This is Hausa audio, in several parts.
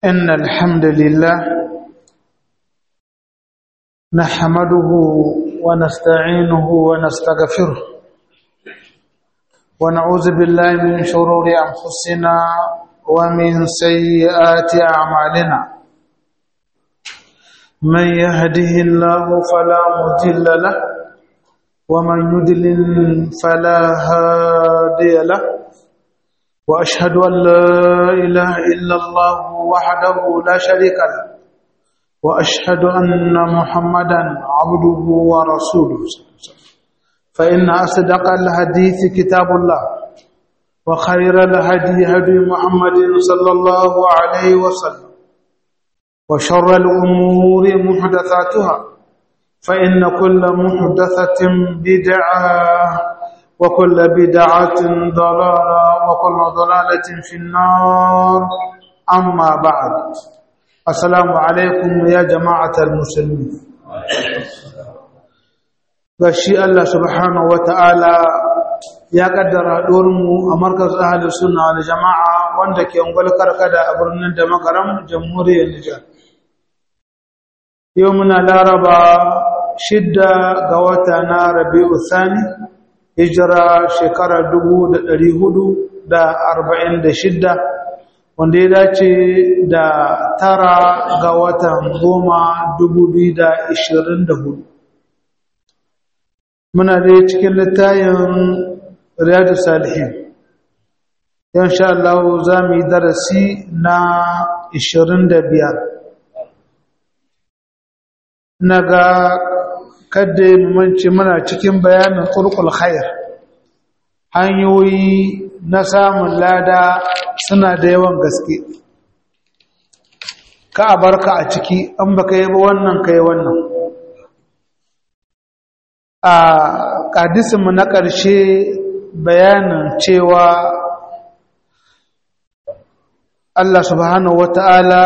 إن الحمد لله نحمده ونستعينه ونستغفره ونعوذ بالله من شرور أنفسنا ومن سيئات أعمالنا من يهده الله فلا مضل له ومن يضلل فلا هادي له وأشهد أن لا إله إلا الله وحده لا شريك له وأشهد أن محمدا عبده ورسوله فإن أصدق الحديث كتاب الله وخير الهدي هدي محمد صلى الله عليه وسلم وشر الأمور محدثاتها فإن كل محدثة بدعة وكل بدعة ضلالة وكل ضلالة في النار أما بعد السلام عليكم يا جماعة المسلمين gashi Allah subhanahu wataala ya kaddara dormu a markaz ahlus sunna wal jamaa wanda ke ungwal karkada a birnin da makaram jamhuriyar Nijar yau muna laraba 6 ga wata na Rabiul Thani hijira shekara 1446 wanda ya dace da 9 ga watan 10 2024 muna da cikin littafin Riyadus Salihin insha Allah za mu yi darasi na 25 naga kada mu mance muna cikin bayanin turqul khair hanyoyi na samun lada suna da yawan gaske ka barka a ciki an baka yi ba wannan kai wannan a hadisin mu na ƙarshe bayanin cewa Allah subhanahu wataala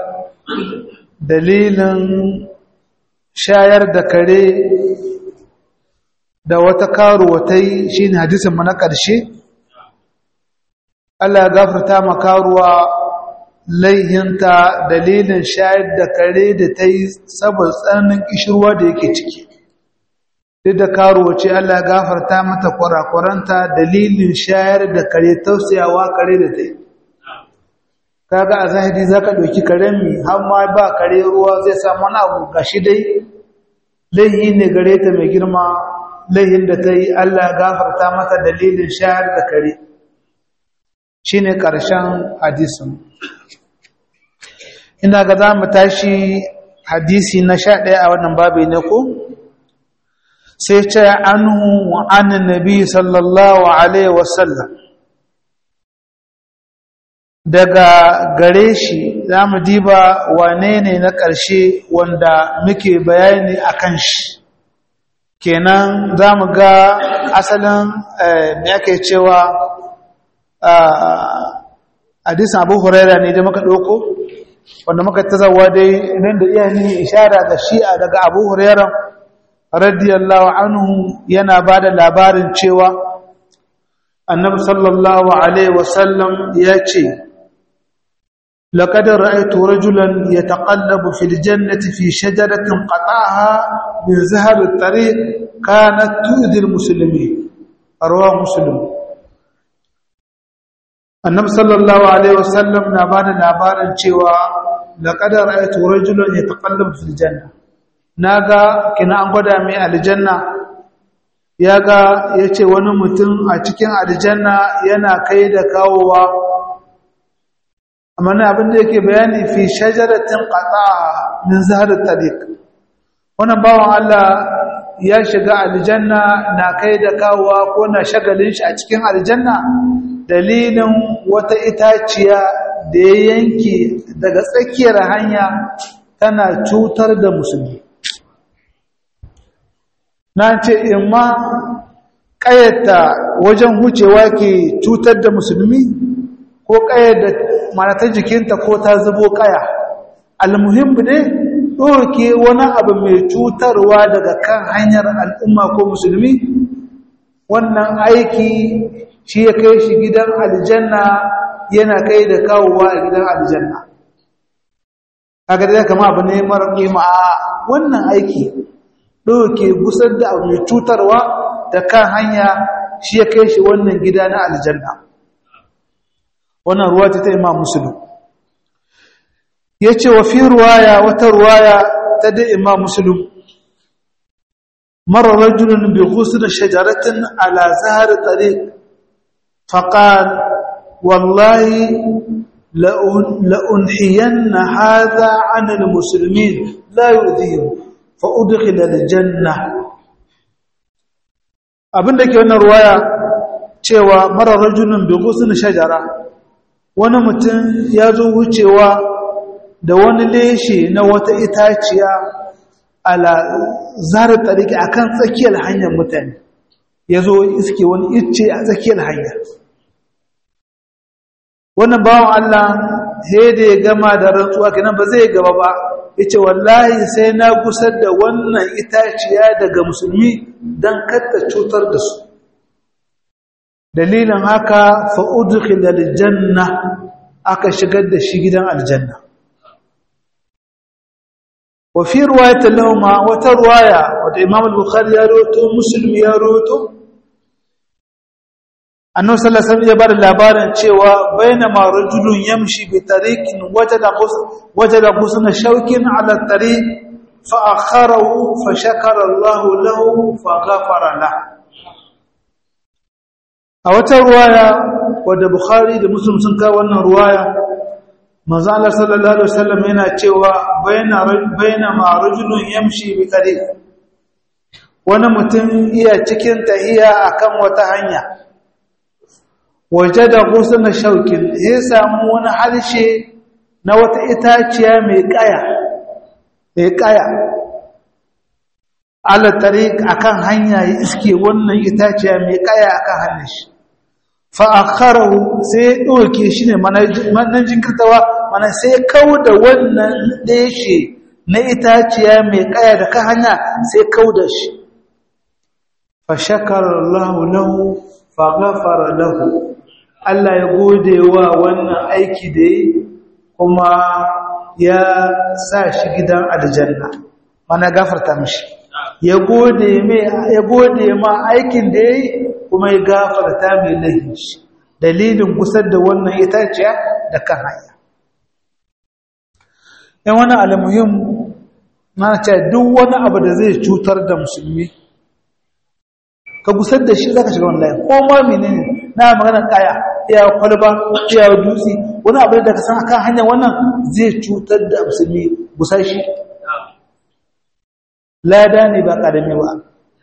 dalilin shayar da kare da wata karuwa ta yi shi ne hadisin mu na ƙarshe Allah ya gafarta ma karuwa laihinta dalilin shayar da kare da ta yi saboda tsananin kishirwa da yake ciki duk da karuwa ce Allah ya gafarta mata kurakuranta dalilin shayar da kare tausayawa kare da ta yi kaga a zahiri zaka dauki karen mi har ma ba kare ruwa zai samu wani abu gashi dai laihi ne gare ta mai girma laihin da ta yi Allah gafarta mata dalilin shayar da kare shine karshen hadisin ina ga za mu tashi hadisi na 11 a wannan babu ne ko sai ce anhu an nabi sallallahu alaihi wasallam daga gare shi za mu diba wane ne na ƙarshe wanda muke bayani a kan shi kenan za mu ga asalin me ake cewa hadisin Abu Huraira ne da muka ɗauko wanda muka tazawa dai nan da iya ni ishara ga shi'a daga Abu Huraira radiyallahu anhu yana ba da labarin cewa annabi sallallahu alaihi wasallam ya ce لقد رأيت رجلا يتقلب في الجنة في شجرة قطعها من زهر الطريق كانت تؤذي المسلمين رواه مسلم النبي صلى الله عليه وسلم نبانا نبانا cewa لقد رأيت رجلا يتقلب في الجنة naga kina an gwada mai aljanna yaga yace wani mutum a cikin aljanna yana kai da kawowa amma abin da yake bayani fi shajaratin qata'a min zahrat tariq wannan bawan Allah ya shiga aljanna na kai da kawowa ko na shagalin shi a cikin aljanna dalilin wata itaciya da ya yanke daga tsakiyar hanya tana cutar da musulmi na ce imma ƙayyata wajen hucewa ke cutar da musulmi ko ƙayyata mana ta jikinta ko ta zubo ƙaya almuhimmi ne ɗauke wani abu mai cutarwa daga kan hanyar al'umma ko musulmi wannan aiki shi ya kai shi gidan aljanna yana kai da kawowa a gidan aljanna kaga dai kama abu ne mara kima wannan aiki doke gusar da abu mai cutarwa da kan hanya shi ya kai shi wannan gida na aljanna wannan ruwa ta Imam Muslim yace wa fi ruwaya wata ruwaya ta da Imam Muslim مر رجل بغصن شجرة على زهر طريق فقال والله لأنحين هذا عن المسلمين لا يؤذيهم فأدخل الجنة abinda ke wannan ruwaya cewa mara rajulun bi ghusn shajara wani mutum ya zo wucewa da wani leshe na wata itaciya ala zahar tariki akan tsakiyar hanyar mutane yazo iske wani icce a tsakiyar hanya wannan bawon Allah sai da ya gama da rantsuwa kenan ba zai gaba ba yace wallahi sai na gusar da wannan itaciya daga musulmi dan kada cutar da su dalilin haka fa udkhil aljanna aka shigar da shi gidan aljanna wa fi riwayat lahumma wata riwaya wata Imam al-Bukhari ya rawaito Muslim ya rawaito annabi sallallahu alaihi wasallam ya bar labarin cewa bainama rajulun yamshi bi tariqin wajada qusna shawkin ala tariq fa akharahu fa shakara Allah lahu fa ghafara lahu a wata riwaya wadda Bukhari da Muslim sun kawo wannan riwaya manzo Allah sallallahu alaihi wasallam yana cewa bainama rajulun yamshi bi tariq wani mutum iya cikin tahiya akan wata hanya wajada ghusna shaukin ya samu wani harshe na wata itaciya mai kaya ala tariq akan hanya ya iske wannan itaciya mai kaya akan hanyar shi fa akharahu sai doke shi ne manan jinkirtawa mana sai kauda wannan deshe na itaciya mai kaya da kan hanya sai kauda shi fa shakara Allah lahu fa ghafara lahu Allah ya gode wa wannan aiki da yi kuma ya sa shi gidan aljanna mana gafarta mishi ya gode ma aikin da yi kuma ya gafarta mai laifin shi dalilin gusar da wannan itaciya da kan hanya yan wani alamuhim na ce duk wani abu da zai cutar da musulmi ka gusar da shi za ka shiga wani layin ko ma menene na magana kaya iya kwalba iya dutse wani abu da ka san akan hanyar wannan zai cutar da musulmi gusar shi lada ne ba ƙarami ba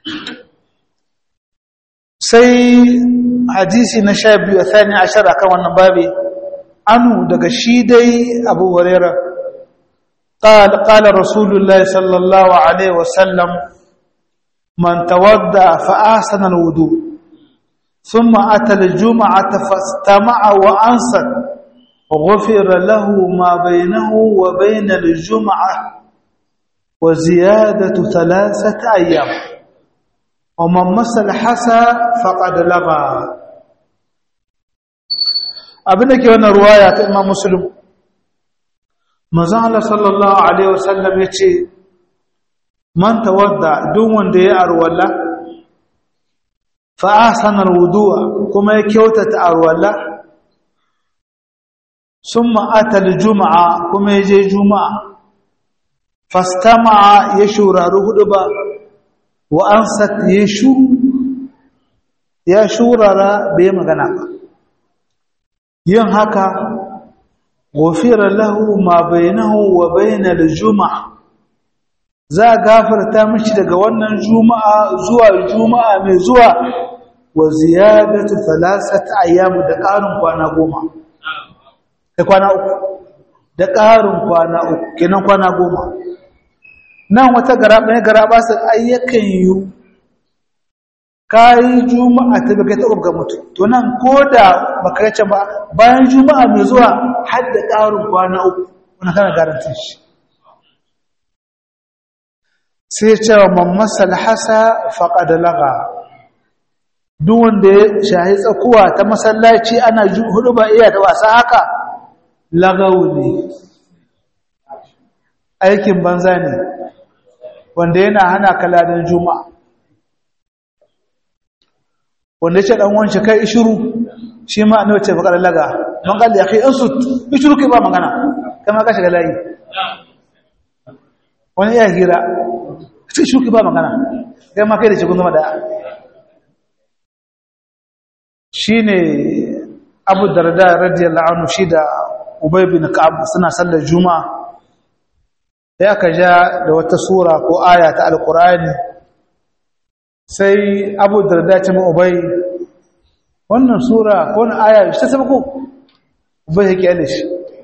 sai hadisi na 12 thani ashara kan wannan babi anu daga shi dai Abu Hurairah قال رسول الله صلى الله عليه وسلم من تودع فأحسن الوضوء ثم أتى الجمعة فاستمع وأنصت غفر له ما بينه وبين الجمعة وزيادة 3 أيام ومن مس الحسى فقد لغى أبنك وانا رواية إمام مسلم مزال صلى الله عليه وسلم يتي من تودع دون دي أرولا فأحسن الوضوء كما يكوتت أرولا ثم أتى الجمعة كما يجي جمعة فاستمع يشور رهدبا وأنست يشور بمغنى ينهك غفر له ما بينه وبين الجمعة za gafarta mishi daga wannan juma'a zuwa juma'a mai zuwa wa ziyadatu 3 ayyam da ƙarin kwana 10 da kwana 3 da ƙarin kwana 3 kenan kwana 10 nan wata garaba su ayyakan yu kai juma'a ta baka ta ga mutu to nan koda baka yace ba bayan juma'a mai zuwa har da ƙarin kwana 3 wannan kana garantin shi sai cewa man masal hasa faqad laga duk wanda ya shahi tsakuwa ta masallaci ana hudu ba iya da wasa haka lagawu ne aikin banza ne wanda yana hana kaladin juma'a wanda ce dan wancan kai ishuru shi ma annabi ce bakar laga man qal ya akhi ansut ishuru kai ba magana kama ka shiga layi wani ya hira sai ishuru kai ba magana kai ma kai da shi kun zama da shine Abu Darda radiyallahu anhu shi da Ubay bin Ka'ab suna sallar juma'a sai aka ja da wata sura ko aya ta alqur'ani sai Abu Darda ce ma Ubay wannan sura ko wannan aya ta sabko Ubay ya kyale shi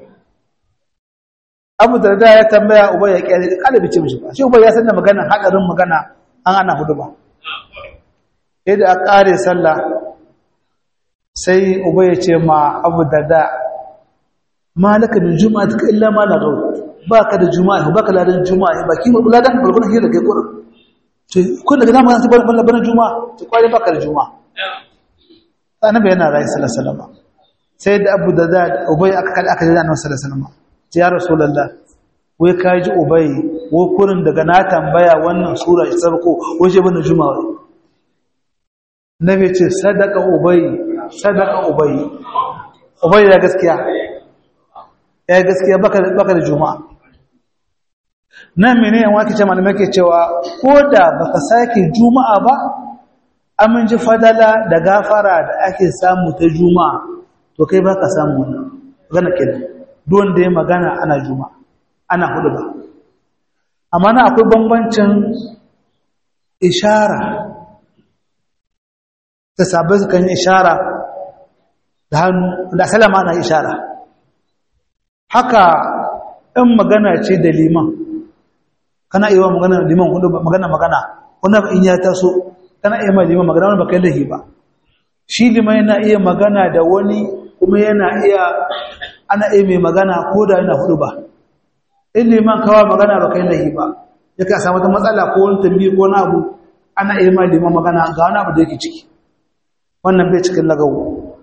Abu Darda ya tambaya Ubay ya kyale kalabi ce mishi shi Ubay ya san da magana hadarin magana an ana hudu ba sai da aka kare sallah sai Ubay ya ce ma Abu Darda malaka min juma'atika illa ma la gaw baka da juma'a baka da juma'a baki mu ladan balbana hira kai kurin to kun daga dama sai balbana juma'a to kwai baka da juma'a annabi yana rai sallallahu alaihi wasallam sai da Abu Darda Ubay aka da annabi sallallahu alaihi wasallam ya rasulullah wai kaji Ubay wo kurin daga na tambaya wannan sura ta sarko waje bana juma'a nabi ce sadaka Ubay ya gaskiya ya gaskiya baka da juma'a nan mene yan wake ce malamai ke cewa koda baka sake juma'a ba amin ji fadala da gafara da ake samu ta juma'a to kai baka samu wannan magana kenan don da ya magana ana juma'a ana hudu ba amma na akwai bambancin ishara ta sabai su kan ishara da hannu da salama na ishara haka in magana ce da liman kana iya magana da liman hudu magana wannan in ya taso kana iya mai liman magana ba kai lahi ba shi liman yana iya magana da wani kuma yana iya ana iya mai magana ko da yana hudu ba in liman kawa magana ba kai lahi ba yake samu ta matsala ko wani tambayi ko na abu ana iya mai liman magana ga wani abu da yake ciki wannan bai cikin lagawo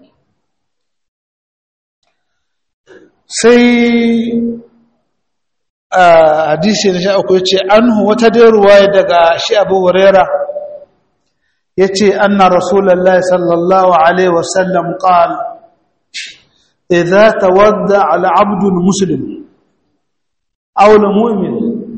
sai hadisi na sha uku yace anhu wata dai ruwaya daga shi Abu Huraira yace anna rasulullahi sallallahu alaihi wasallam qala idza tawadda ala abd muslim aw mu'min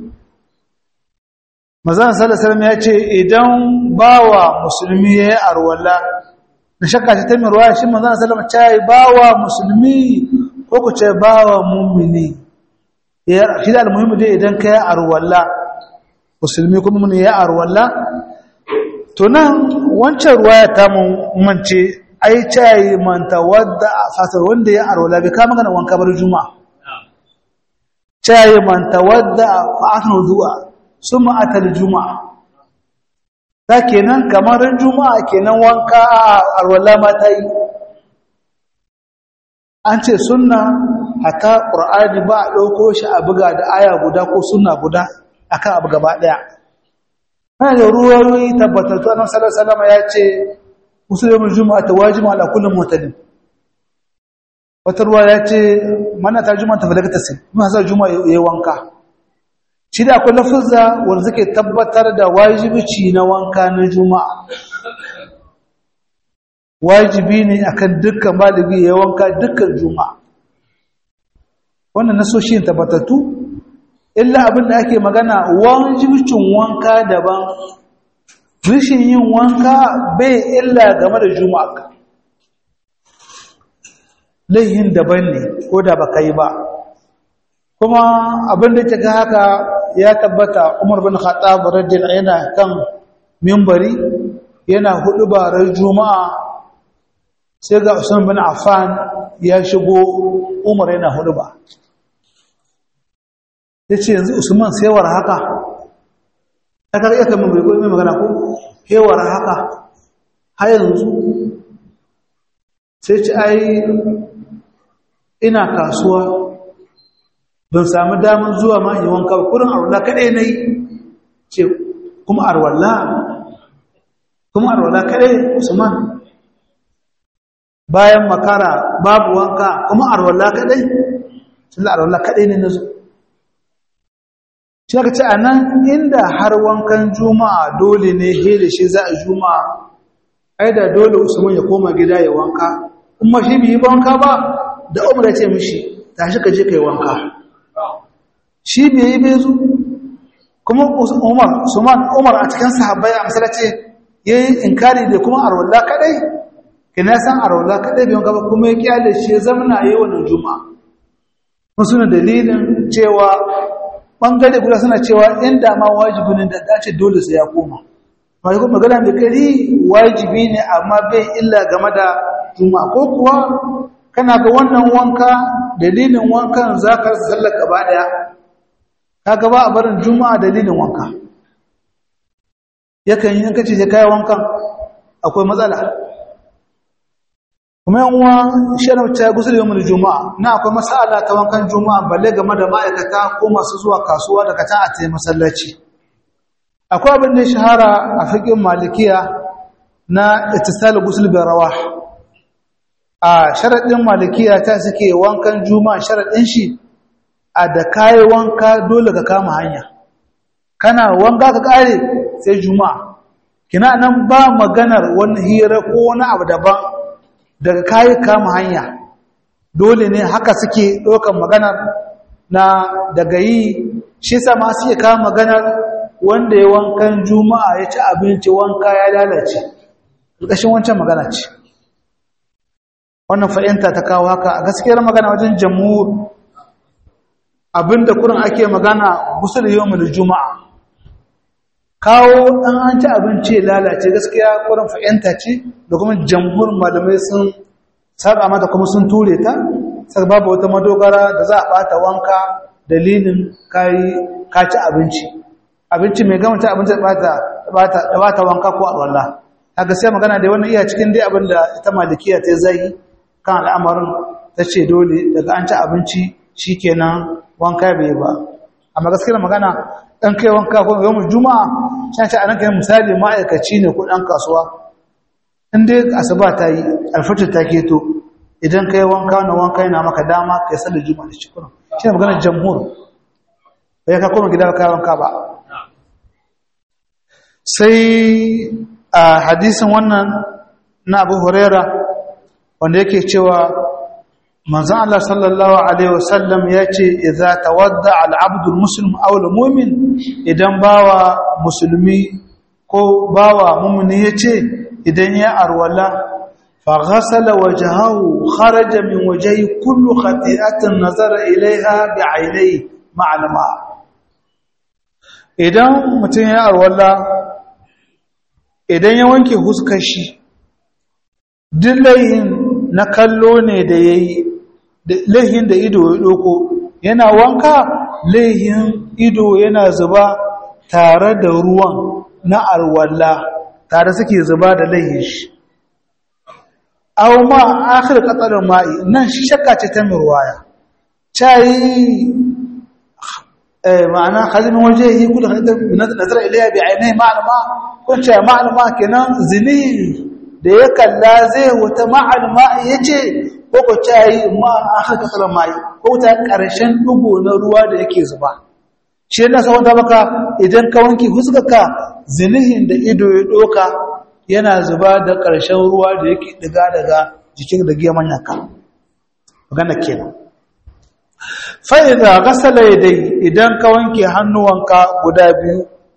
manzon sallallahu alaihi wasallam yace idan bawa musulmi yayi arwala na shakka ta mirwa shi manzon sallallahu alaihi wasallam yace bawa musulmi ko ku ce bawa mu'mini ya shi da almuhimmi dai idan kai arwalla musulmi kuma mun ya arwalla to nan wancan ruwaya ta mun mance ai tayi man tawadda fasar wanda ya arwalla bai ka magana wanka bar juma'a tayi man tawadda fa atnu zuwa summa atal juma'a ta kenan kamar juma'a kenan wanka arwalla ma tayi an ce sunna haka qur'ani ba a dauko shi a buga da aya guda ko sunna guda akan abu gaba daya kana da ruwayoyi tabbatattu annabi sallallahu alaihi wasallam ya ce musulmin juma'a ta wajibi ala kulli mu'tadin wata ruwa ya ce mana ta juma'a ta falaka tasir mun sa juma'a yayi wanka shi da akwai lafuzza wanda suke tabbatar da wajibi na wanka na juma'a wajibi ne akan dukkan baligi ya wanka dukkan juma'a wannan nasoshi tabbatattu illa abin da ake magana wajibcin wanka daban rishin yin wanka bai illa game da juma'a laihin daban ne ko da baka yi ba kuma abin da yake haka ya tabbata Umar bin Khattab radiyallahu anhu yana kan minbari yana hudubar juma'a sai ga Usman bin Affan ya shigo Umar yana huduba yace yanzu Usman sai war haka aka ga kamar mai magana ko hewar haka har yanzu sai ce ai ina kasuwa ban samu damar zuwa ma yi wanka kurin arwalla kadai nayi ce kuma arwalla kadai Usman bayan makara babu wanka kuma arwalla kadai sai arwalla kadai ne nazo shi aka ce anan inda har wankan juma'a dole ne he da shi za a juma'a ai da dole Usman ya koma gida ya wanka kuma shi bai wanka ba da Umar ya ce mishi tashi ka je kai wanka shi bai yi bezu kuma Umar a cikin sahabbai a masallaci yayi inkari da kuma arwalla kadai kina san arwalla kadai bai wanka ba kuma ya kiyale shi ya zamana yayi wannan juma'a mun suna dalilin cewa bangare guda suna cewa inda ma wajibi ne da dace dole sai ya koma mai kuma magana da kari wajibi ne amma bai illa game da juma'a ko kuwa kana ga wannan wanka dalilin wankan zaka sallar gaba daya kaga ba a barin juma'a dalilin wanka yakan yi kace sai kai wankan akwai matsala kuma yan uwa sharafta gusul yawmul juma'a na akwai masala ta wankan juma'a balle game da ma'aikata ko masu zuwa kasuwa daga ta a tayi masallaci akwai abin da shahara a fiqhin malikiya na ittisal gusul bi rawah a sharadin malikiya ta suke wankan juma'a sharadin shi a da kai wanka dole ka kama hanya kana wanka ka kare sai juma'a kina nan ba maganar wani hira ko wani abu daban daga kayi kama hanya dole ne haka suke ɗaukan maganar na daga yi shi sama suke kama maganar wanda ya wankan juma'a ya ci abinci wanka ya lalace ƙarƙashin wancan magana ce wannan fa'inta ta kawo haka a gaskiyar magana wajen jamhur abinda kurin ake magana gusul yawmul juma'a kawo ɗan an ci abinci lalace gaskiya kurin fa'inta ce da kuma jamhur malamai sun saba mata kuma sun ture ta sai babu wata madogara da za a bata wanka dalilin ka ci abinci mai gama ci abinci bata wanka ko alwala kaga sai magana da wannan iya cikin dai abin da ita malikiya ta zai kan al'amarin ta ce dole daga an ci abinci shikenan wanka bai ba amma gaskiya magana dan kai wanka ko yau juma'a sai ta anan kai misali ma'aikaci ne ko dan kasuwa inda asuba ta yi alfatar ta keto idan kai wanka na wanka yana maka dama kai sallar juma'a da shukran shi ne maganar jamhur bai ka koma gida ka wanka ba sai a hadisin wannan na Abu Huraira wanda yake cewa manzon Allah sallallahu alaihi wasallam yace idza tawadda al-abdu al-muslim aw al-mu'min idan bawa musulmi ko bawa mu'mini yace idan ya arwala fa ghasala wajhahu kharaja min wajhi kullu khati'atin nazara ilaiha bi'ainihi ma'lama idan mutum ya arwala idan ya wanke huskar shi dillahin na kallo ne da yayi laihin da ido ya doko yana wanka laihin ido yana zuba tare da ruwan na arwala tare suke zuba da laihin shi aw ma akhir qatar ma'i nan shi shakka ce ta mirwaya tayi ma'ana khazin wajhi kullu nazara ilayya bi ainihi ma'luma kun ce ma'luma kenan zini da ya kalla zai wata ma'luma yace ko ko tayi ma akhir qatar ma'i ko ta karshen dugo na ruwa da yake zuba shi yana sawanta maka idan ka wanki huskarka zinihin da ido ya doka yana zuba da ƙarshen ruwa da yake diga daga jikin da geman yanka magana kenan fa idza ghasala yadayhi idan ka wanke hannuwanka guda biyu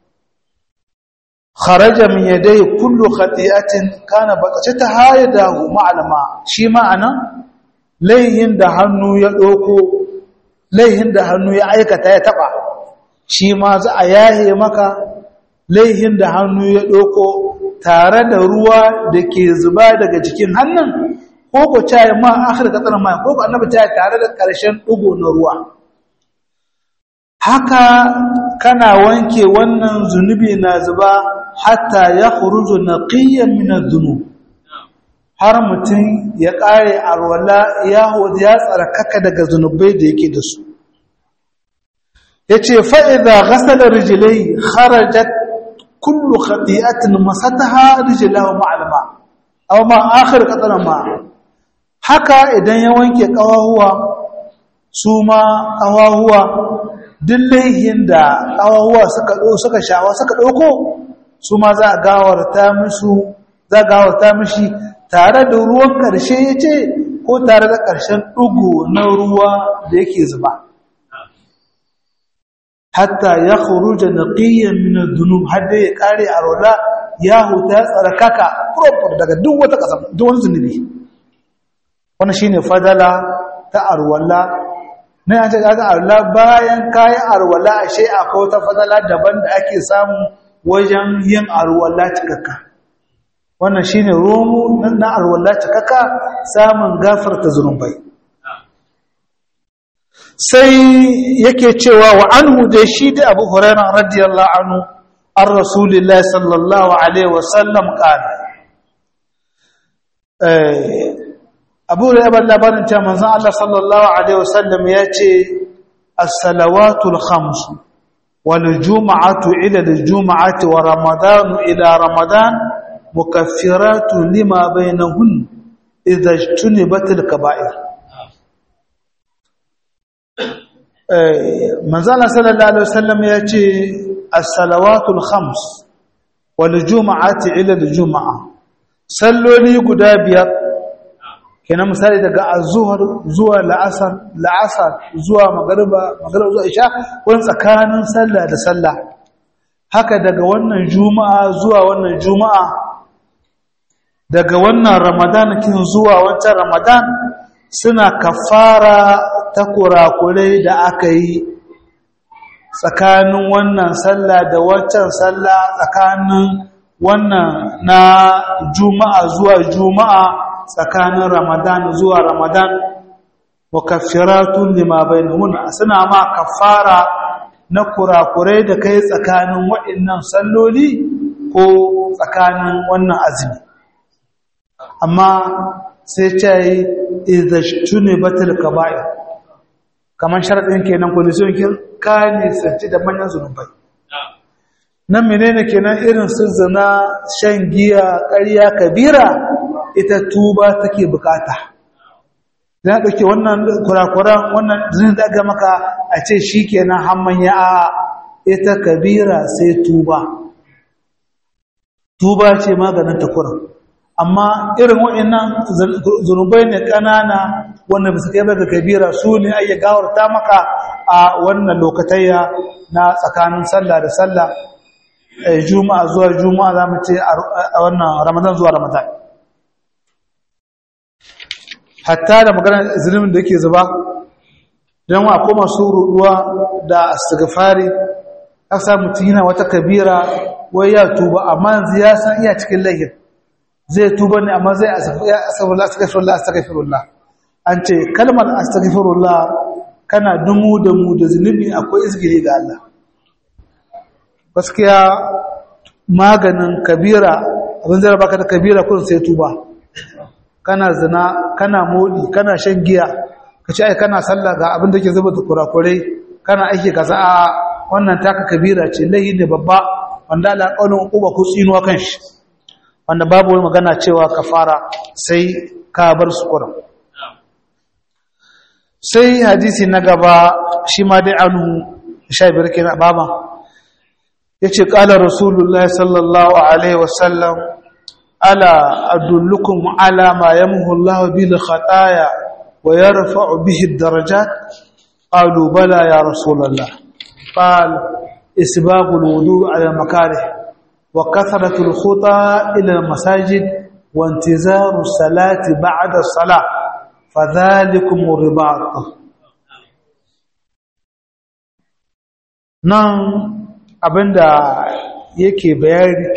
kharaja min yadayhi kullu khati'atin kana batataha yadahu ma'lama shi ma'ana laihin da hannu ya doko laihin da hannu ya aikata ya taba shi ma za a yahe maka laihin da hannu ya doko tare da ruwa da ke zuba daga cikin hannun ko ko cayi ma akhir qatar ma ko ko annabi cayi tare da karshen dugo na ruwa haka kana wanke wannan zunubi na zuba hatta ya khuruju naqiyan min adh-dhunub har mutum ya kare arwala ya tsarkaka daga zunubai da yake da su yace fa idza ghasala rijlai kharajat kullu khati'atin masataha rijlahu ma'lama aw ma akhir qatara ma haka idan ya wanke kawahuwa su ma kawahuwa duk laihin da ƙawawa suka shawa suka ɗauko su ma za a gawarta mishi tare da ruwan ƙarshe ya ce ko tare da ƙarshen ɗugu na ruwa da yake zuba hatta ya khuruja naqiyyan min adh-dhunub hadda ya kare arwala ya huta tsarkaka proper daga duk wata kasa duk wani zunubi wannan shine fadala ta arwala ne an ce kaga arwala bayan kai arwala ashe akwai wata fadala daban da ake samu wajen yin arwala cikakka wannan shine romo na arwala cikakka samun gafarta zunubai sai yake cewa wa anhu da shi da Abu Hurairah radiyallahu anhu ar Rasulillahi sallallahu alaihi wasallam qala Abu Hurairah labarin cewa manzon Allah sallallahu alaihi wasallam yace as-salawatul khams wal jum'atu ila al-jum'ati wa ramadan ila ramadan mukaffiratun lima bainahun idha ijtunibat al-kaba'ir manzala sallallahu alaihi wasallam ya ce as-salawatul khams wal jumu'ati ila al-jumu'a salloli guda biyar kenan misali daga az-zuhr zuwa la'asar zuwa magriba zuwa isha wannan tsakanin sallah da sallah haka daga wannan juma'a zuwa wannan juma'a daga wannan ramadan kin zuwa wancan ramadan suna kafara ta kurakurai da aka yi tsakanin wannan sallah da waccan sallah tsakanin wannan na juma'a zuwa juma'a tsakanin ramadan zuwa ramadan mukaffiratun lima bainahunna suna ma kafara na kurakurai da kai tsakanin waɗannan salloli ko tsakanin wannan azumi amma sai ce idza batil kaba'ir kaman sharadin kenan condition kin ka ne sanci da manyan zunubai nan menene kenan irin su zina shan giya ƙarya kabira ita tuba take bukata dan dauke wannan kurakuran wannan zinin da ga maka a ce shikenan hamman ya ita kabira sai tuba ce maganin takuran amma irin waɗannan zunubai ne ƙanana wanda ba su kai daga kabira su ne ake gawarta maka a wannan lokatayya na tsakanin sallah da sallah juma'a zuwa juma'a za mu ce a wannan ramadan zuwa ramadan hatta da maganar zunubin da yake zuba don wa koma su ruɗuwa da astighfari ka sa mutum yana wata kabira wai ya tuba amma yanzu ya san iya cikin lahin zai tuba ne amma zai astaghfirullah an ce kalmar astaghfirullah kana dumu da mu da zunubi akwai izgiri ga Allah gaskiya maganin kabira abin zai baka da kabira kun sai tuba kana zina kana modi kana shan giya kace ai kana sallah ga abin da yake zuba da kurakurai kana aiki kaza a wannan taka kabira ce laihi ne babba wanda Allah kaulin uba ku tsinuwa kanshi wanda babu wani magana cewa kafara sai ka bar su kuran sai hadisi na gaba shi ma dai anu 15 kenan baba yace qala rasulullahi sallallahu alaihi wasallam ala adullukum ala ma yamhu Allah bil khataaya wa yarfa'u bihi ad-darajat qalu bala ya rasulullah qal isbagul wudu' ala makarih وكثرة الخطى إلى المساجد وانتظار الصلاة بعد الصلاة فذلكم الرباط nan abinda yake bayani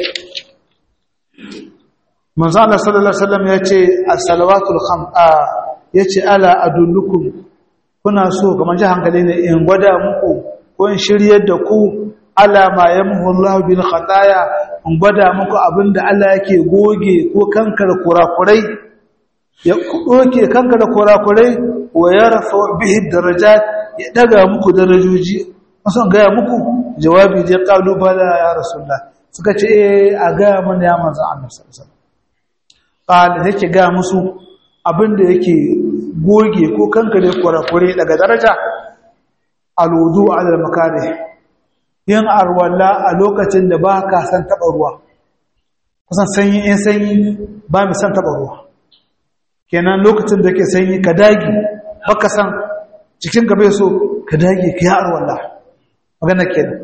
manzo Allah sallallahu alaihi wasallam yace as-salawatul khamsa yace ala adullukum kuna so kamar ji hankali ne in gwada muku ko in shiryar da ku ala ma yamhu Allah bil khataya in gwada muku abinda Allah yake goge ko kankar kurakurai ya doke kankar kurakurai wa yarfa bihi darajat ya daga muku darajoji musan ga muku jawabi da qalu bala ya rasulullah suka ce a ga mana ya manzo Allah sallallahu alaihi wasallam qala yake ga musu abinda yake goge ko kankare kurakurai daga daraja alwudu ala al-makarih yin arwalla a lokacin da ba ka san taba ruwa kusan sanyi ba mu san taba ruwa kenan lokacin da ke sanyi ka dagi baka san cikin ka bai so ka dagi ka yi arwalla magana kenan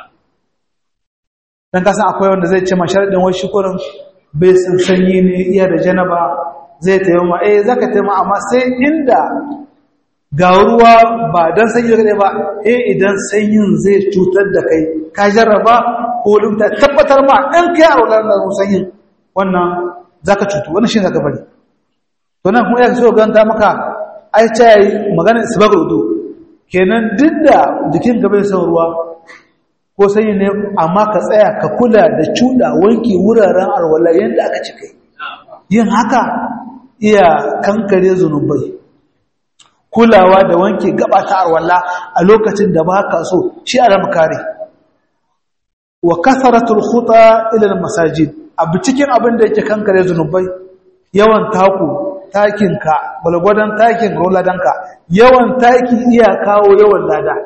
dan ka san akwai wanda zai ce ma sharadin wai shi kurin bai san sanyi ne iya da janaba zai taimama zaka taimama amma sai inda ga ruwa ba dan sanyi da ba idan sanyin zai cutar da kai ka jarraba ko lumta tabbatar ma dan kai a wannan sanyin wannan zaka cutu wannan shi zaka bari to nan kuma ya so ganta maka ai tayi magana isbagul wudu kenan didda jikin ka bai san ruwa ko sanyi ne amma ka tsaya ka kula da cuda wanki wuraren alwala yanda aka cike yin haka iya kankare zunubai kulawa da wanke gaba ta arwalla a lokacin da baka so shi alam kare wa kasratul khuta ila al masajid abu cikin abin da yake kankare zunubai yawan takinka balgwadan takin roladanka yawan taki iya kawo yawan lada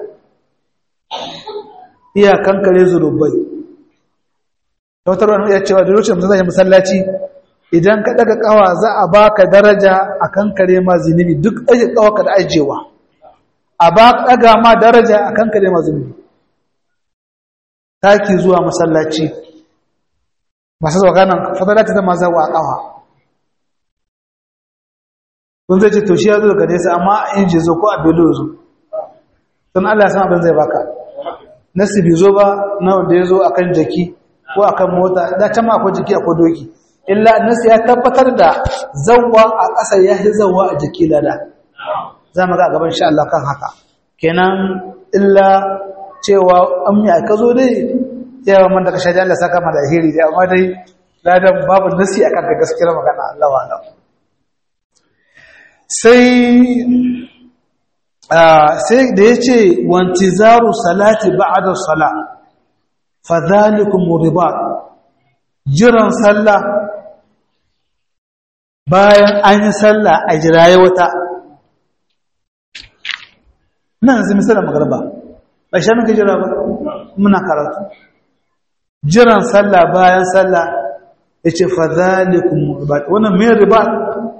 iya kankare zunubai tawtar ya cewa da lokacin da zai masallaci idan ka daga kawa za a baka daraja akan kare ma zinubi duk aje kawa ka da ajewa a ba daga ma daraja akan kare ma zinubi taki zuwa masallaci ba sai wakanan fadalata ta maza wa kawa kun zai ce to shi ya zo daga nesa amma in je zo ko a belo zo dan Allah ya san abin zai baka nasibi zo ba na wanda ya zo akan jaki ko akan mota da ta ma akwai jaki akwai doki illa nasu ya tabbatar da zawwa a ƙasa ya yi zawwa a jiki lada za mu ga a gaban sha Allah kan haka kenan illa cewa an yi aka zo dai yawa man da ka shaji Allah saka ma da alheri dai amma dai ladan babu nasi akan da gaskiyar magana Allah wa Allah sai da yace wantizaru salati ba'da salat fadhalikum ribat jiran sallah bayan an yi sallah a jiraye wata nan zai misalar magarba ba shi muka jira ba muna karatu jiran sallah bayan sallah ya ce fadhalikum ribat wannan mai ribat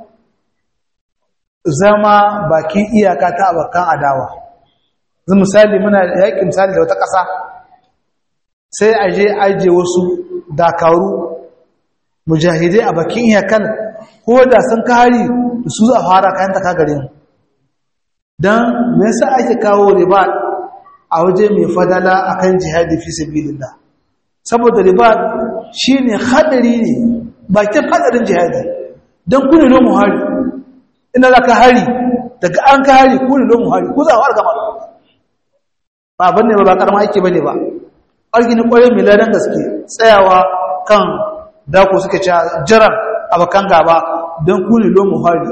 zama bakin iyaka ta abokan adawa zai misali muna yaƙi misali da wata ƙasa sai aje wasu dakaru mujahidai a bakin iyakan ko da sun kari su a fara kayan ta kagare mu don me yasa ake kawo riba a waje mai fadala akan jihadi fi sabilillah saboda riba shine hadari ne bakin hadarin jihadi don kuni lo muhari ina za ka hari daga an ka hari kuni lo muhari ko za a fara gaba ba banne ba karama yake bane ba argini kwarai mai ladan gaske tsayawa kan dako suka ci jiran abakan gaba don kuni lo muhari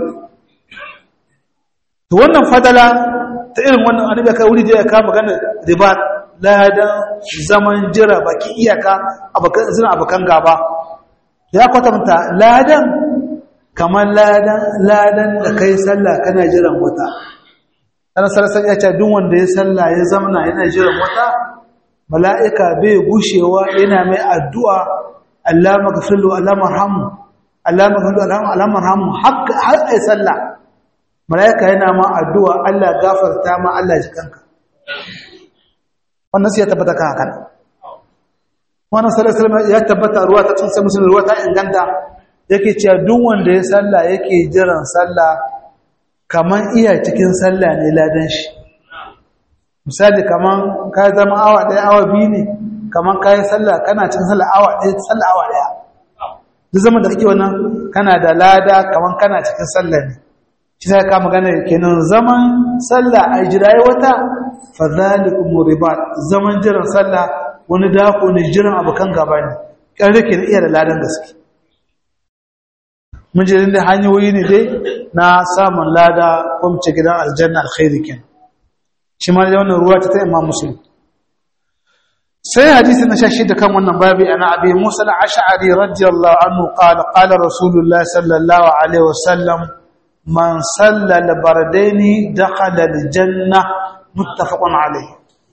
to wannan fadala ta irin wannan annabi kai wuri da ya kama magana riba ladan zaman jira baki iyaka abakan gaba ya kwatanta ladan kamar ladan da kai sallah kana jiran wata ana sarrafa ya ce duk wanda ya sallah ya zamana yana jiran wata mala'ika bai gushewa yana mai addu'a Allah maghfirlu Allah marhamu Allah maghfirlu Allah marhamu har ai sallah mala'ika yana ma addu'a Allah gafarta ma Allah jikanka wannan sai ya tabbata kan haka wannan sallallahu ya tabbata ruwa ta tsin musulmi ruwa ta inganta yake cewa duk wanda ya sallah yake jiran sallah kaman iya cikin sallah ne ladan shi misali kaman ka zama awa 1 awa 2 ne kaman kai sallah kana cikin sallah awa 1 sallah awa 1 duk zaman da kake wannan kana da lada kaman kana cikin sallah ne shi sai ka magana kenan zaman sallah a jirayi wata fadhalikum ribat zaman jiran sallah wani dako ne jiran abukan gaba ne kan rike ne iya da ladan gaske mun jirin da hanyoyi ne dai na samun lada ko mu ci gidan aljanna alkhairi kenan shi ma da wannan ruwa ta Imam Muslim sai hadisi na shashi da kan wannan babi ana abi Musa al-Ash'ari radiyallahu anhu qala qala Rasulullah sallallahu alaihi wasallam man salla al-bardaini dakhala al-janna muttafaqun alayhi.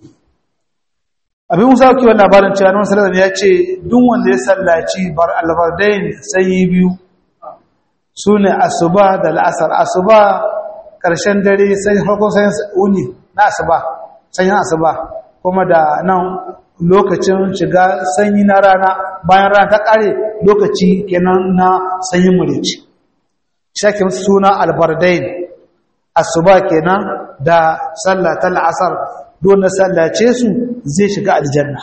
Abin Musa ke wannan labarin cewa Annabi sallallahu alaihi wasallam ya ce duk wanda ya sallaci al-bardain sai biyu sune asuba da al'asar. Asuba karshen dare sai farkon sai uni na asuba sanyin asuba kuma da nan lokacin shiga sanyi na rana bayan rana ta kare lokaci kenan na sanyin murici shakin suna albardain asuba kenan da sallatal asar don na sallace su zai shiga aljanna.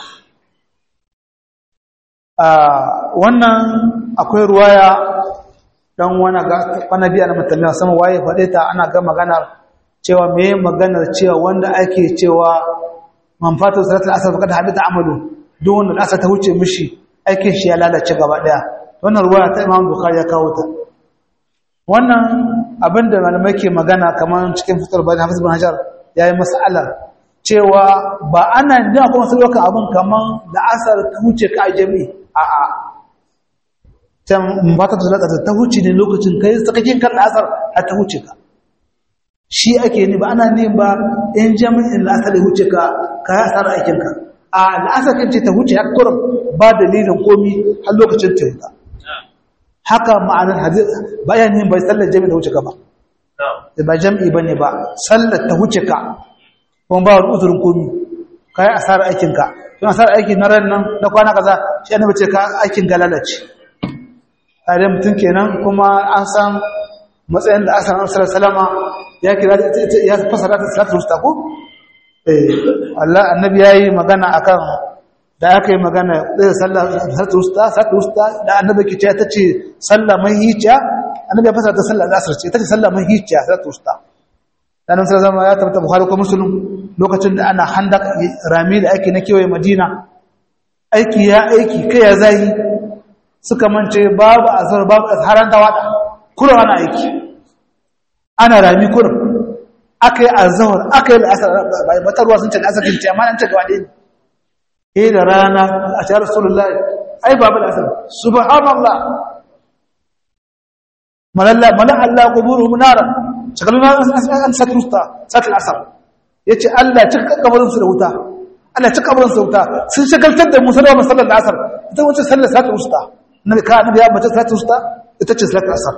Wannan akwai ruwaya dan wani biya na mutane sama waye faɗe ta ana ga maganar cewa me maganar cewa wanda ake cewa man fata salatul asr faqad hadata amalu duk wanda asar ta huce mishi aikin shi ya lalace gaba daya. Wannan ruwaya ta Imam Bukhari ya kawo ta. Wannan abinda malamai ke magana kamar cikin fitar bayan Hafiz bin Hajar yayi mas'alar cewa ba ana da kuma sai lokacin abin kaman da asar ta huce ka jami'i a'a can ba ta ta huce ne lokacin kai sakakin kan asar har ta huce ka shi ake ni ba ana ne ba in jami'in asar ya huce ka ka asar aikin ka a asar kin ce ta huce har kurum ba dalilin komi har lokacin ta huta haka ma'anar hadis bayanin bai sallar jami'i da huce ka ba ba jami'i bane ba sallar ta huce ka kuma ba wani uzurin komi ka yi asarar aikinka don asarar aikin na ran nan na kwana kaza shi annabi ce ka aikin ga lalace tare mutum kenan kuma an san matsayin da asarar salama ya kira ya fasara ta salatul wusta ko Allah annabi yayi magana akan da aka yi magana da sallah salatul wusta da annabi ke ta ce sallah mai hijja annabi ya fasara ta sallah asr ce ta ce sallah mai hijja salatul wusta dan sallallahu ya tabbata Bukhari ko Muslim lokacin da ana handak rami da ake na kewaye Madina aiki ya aiki kai ya zai suka mance babu azhar babu azharan da wada kullum ana aiki ana rami kullum akai azhar akai al'asr bata ruwa sun ce asar kin ce amma an ce gaba dai da rana a ce Rasulullahi ai babu al'asr subhanallah malalla Allah quburuhum naran shagaluna an sakrusta satul asr yace Allah cika kabarin su da wuta Allah cika kabarin su da wuta sun shagaltar da musa da sallar asr ita wace sallar satul usta nabi ya bata satul usta ita ce satul asr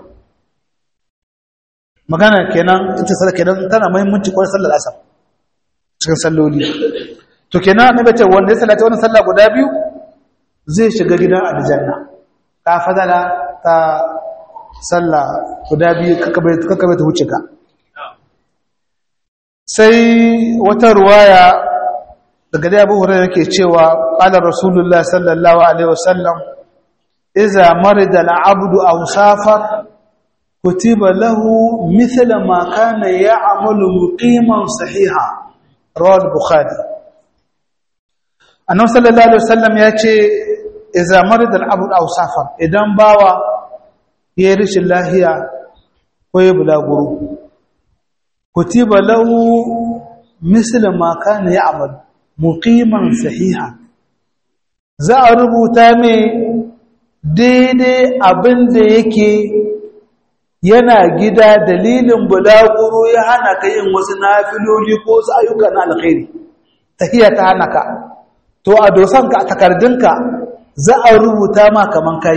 magana kenan ita sallar kenan tana muhimmanci ko sallar asr cikin salloli to kenan nabi ce wanda ya sallata wannan sallah guda biyu zai shiga gidan aljanna ka fadala ta sallah guda biyu kakabe ta wuce ka sai wata ruwaya daga da Abu Hurairah yake cewa qala Rasulullah sallallahu alaihi wasallam idza marida al-'abdu aw safar kutiba lahu mithla ma kana ya'malu muqiman sahiha rawahu al-Bukhari. Annabi sallallahu alaihi wasallam yace idza marida al-'abdu aw safar idan bawa ya rishin lahiya ko ya bulaguro kutiba lahu misla ma kana ya'mal muqiman sahiha za a rubuta mai daidai abinda yake yana gida dalilin bulaguro ya hana ka yin wasu nafiloli ko wasu ayyuka na alkhairi tahiya ta hana ka to a dosanka a takardunka za a rubuta ma kaman kai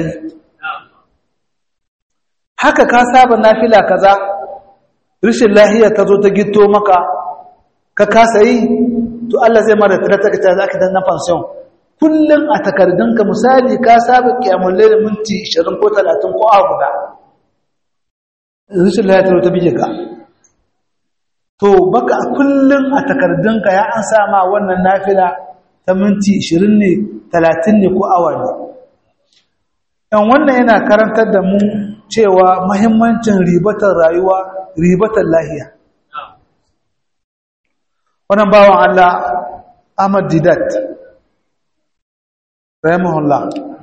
haka ka saba nafila kaza rishin lahiya ta zo ta gito maka ka kasa yi to Allah zai mara tarata ka zaka dan na pension kullun a takardunka misali ka saba kiyamul layl minti 20 ko 30 ko a guda rishin lahiya ta zo ta bije ka to baka kullun a takardunka ya an sama wannan nafila ta minti 20 ne 30 ne ko awa ne dan wannan yana karantar da mu cewa mahimmancin ribatar rayuwa ribatar lahiya wannan bawan Allah Ahmad Didat rahimahullah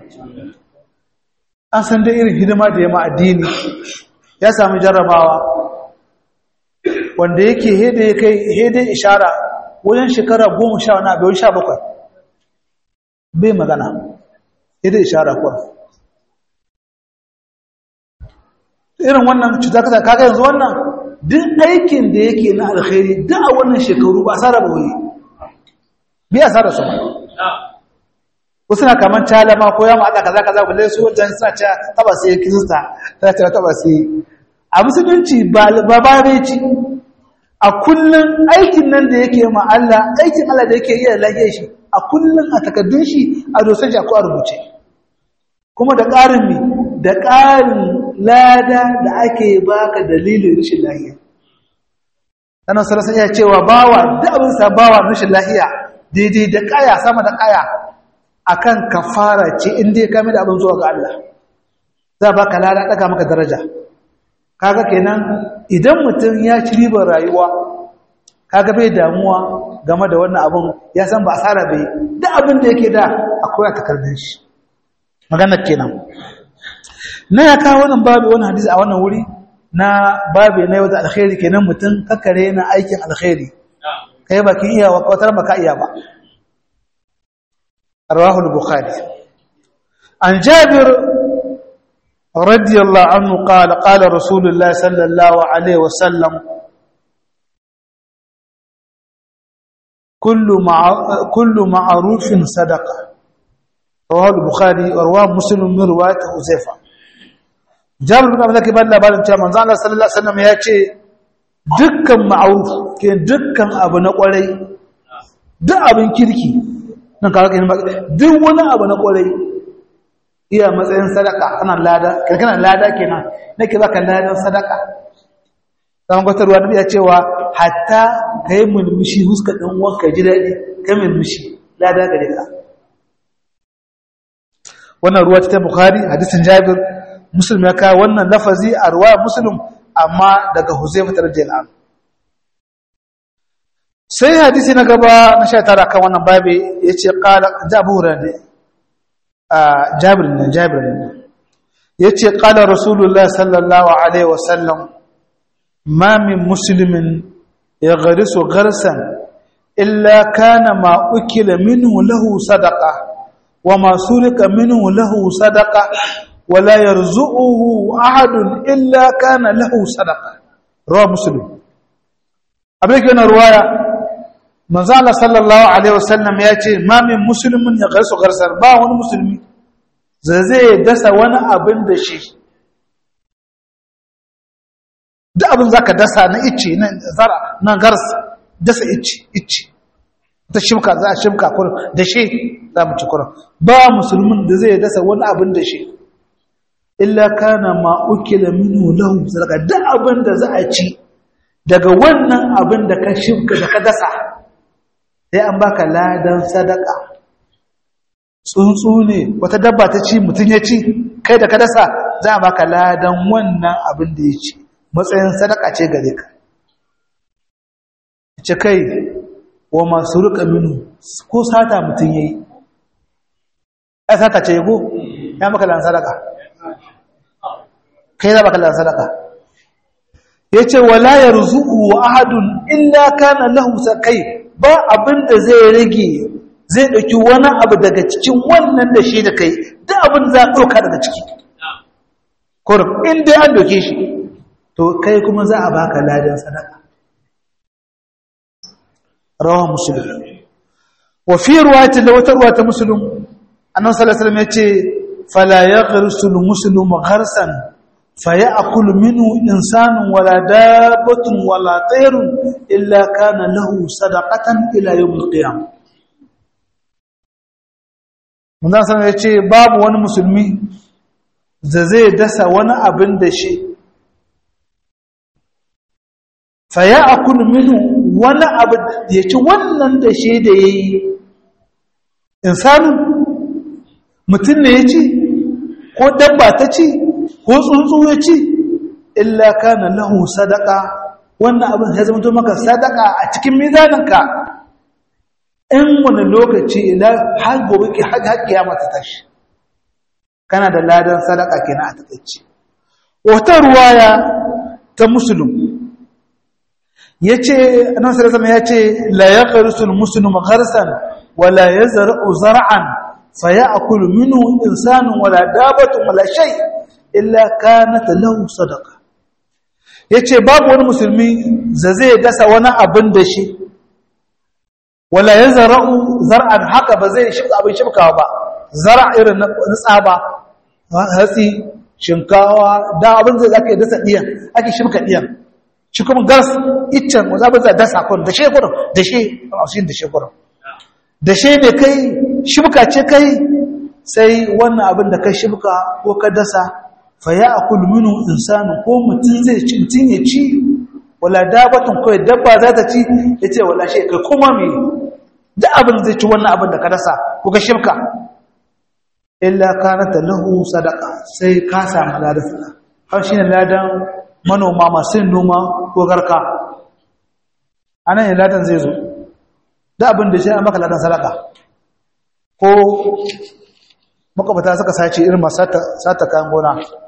an san da irin hidima da yama addini ya samu jarrabawa wanda yake hede ishara wajen shekara 10 na bayan 17 bai magana hede ishara kuwa irin wannan cuta kaga yanzu wannan duk aikin da yake na alkhairi duk a wannan shekaru ba asara ba wai bi asara su ba wasu na kaman talama ko ya ma Allah kaza kaza balle su wajen sa ta taba sai kirista ta ta taba sai a musulunci ba bai ci a kullun aikin nan da yake ma Allah aikin Allah da yake iya lage shi a kullun a takaddun shi a dosar shi ko a rubuce kuma da ƙarin mi da ƙarin lada da ake baka dalilin rashin lahiya dan sallallahu alaihi wasallam cewa bawa da abin sa bawa rashin lahiya daidai da kaya sama da kaya akan kafara ce inda ya kame da abin zuwa ga Allah za baka lada daga maka daraja kaga kenan idan mutum ya ci ribar rayuwa kaga bai damuwa game da wannan abin ya san ba asara bai duk abin da yake da akwai a takardun shi maganar kenan na ya kawo wannan babu wannan hadisi a wannan wuri na babu na yau da alkhairi kenan mutum kakare na aikin alkhairi kai bakin iya wa kawatar maka iya ba rawahu al-bukhari an jabir radiyallahu anhu qala qala rasulullah sallallahu alaihi wasallam kullu ma'rufin sadaqa rawahu al-bukhari wa rawahu muslim min riwayat uzaifa jabir bin abdullah ibn labarin cewa manzo Allah sallallahu alaihi wasallam ya ce dukkan ma'ruf ke dukkan abu na kwarai duk abin kirki nan ka ga duk wani abu na kwarai iya matsayin sadaka kana lada kenan nake baka ladan sadaka dan gwatarwa da ya cewa hatta kai mulmushi huska din wanka ji dadi kai mulmushi lada gare ka wannan ruwa ta Bukhari hadisin Jabir Muslim ya kawo wannan lafazi a ruwa Muslim amma daga Huzaifa radhiyallahu anhu sai hadisi na gaba na 19 kan wannan babe yace qala Jabir yace qala Rasulullah sallallahu alaihi wasallam ma min muslimin yaghrisu gharsan illa kana ma ukila minhu lahu sadaqah wa ma sulika minhu lahu sadaqah ولا يرزقه أحد إلا كان له صدقة رواه مسلم أبيك أنا رواية مازال صلى الله عليه وسلم يأتي ما من مسلم يغرس غرسا با هو مسلم زي دسا وانا أبن دشي da abin zaka dasa na icce na zara na gars dasa icce ta shimka za a shimka kurin da shi za mu ci kurin ba musulmin da zai dasa wani abin da shi illa kana ma ukila minhu lahu sadaka duk abin da za a ci daga wannan abin da ka shimka da ka dasa sai an baka ladan sadaka tsuntsu ne wata dabba ta ci mutun ya ci kai da ka dasa za a baka ladan wannan abin da ya ci matsayin sadaka ce gare ka ce kai wa masu ruka minu ko sata mutun yayi ai sata ce go ya maka ladan sadaka kai da baka ladan sadaka yace wala yarzuqu ahadun illa kana lahu sakai ba abinda zai rage zai dauki wani abu daga cikin wannan da shi da kai duk abin za a dauka daga ciki kurum in dai an doke shi to kai kuma za a baka ladan sadaka rawahu muslim wa fi riwayati da wata riwaya ta muslim annabi sallallahu alaihi wasallam yace fala yaghrisu muslimu gharsan فيأكل منه إنسان ولا دابة ولا طير إلا كان له صدقة إلى يوم القيامة من ذلك يقول باب وانا مسلمي زي دسا وانا أبن دشي فيأكل منه وانا أبن دشي وانا دشي دي إنسان متن يجي ko dabba ta ci ko tsuntsu ya ci illa kana lahu sadaqa wannan abin ya zama to maka sadaqa a cikin mizaninka in wani lokaci ila har gobe ki har kiyama ta tashi kana da ladan sadaqa kenan a takeici wata ruwaya ta muslim yace annabi sallallahu alaihi wasallam yace la yaghrisul muslimu gharsan wala yazra'u zar'an فيأكل منه إنسان ولا دابة ولا شيء إلا كانت له صدقة yace babu wani musulmi da zai dasa wani abin da shi wala yazra'u zar'an haka ba zai shibka abin shibkawa ba zar'a irin na tsaba hatsi shinkawa da abin zai zaka dasa diyan ake shibka diyan shi kuma gas iccen wanda ba zai dasa kun da she gurin da she a cikin da she gurin da she ne kai shibka ce kai sai wannan abin da kai shibka ko ka dasa fa ya'kul minhu insanu ko mutun zai ci mutun ya ci wala dabatun ko dabba za ta ci yace wala she kai kuma me da abin zai ci wannan abin da ka dasa ko ka shibka illa kanat lahu sadaqa sai ka samu ladan har shine ladan manoma masu noma ko garka anan ladan zai zo da abin da shi an maka ladan sadaka ko makwabta suka sace irin masu sata kayan gona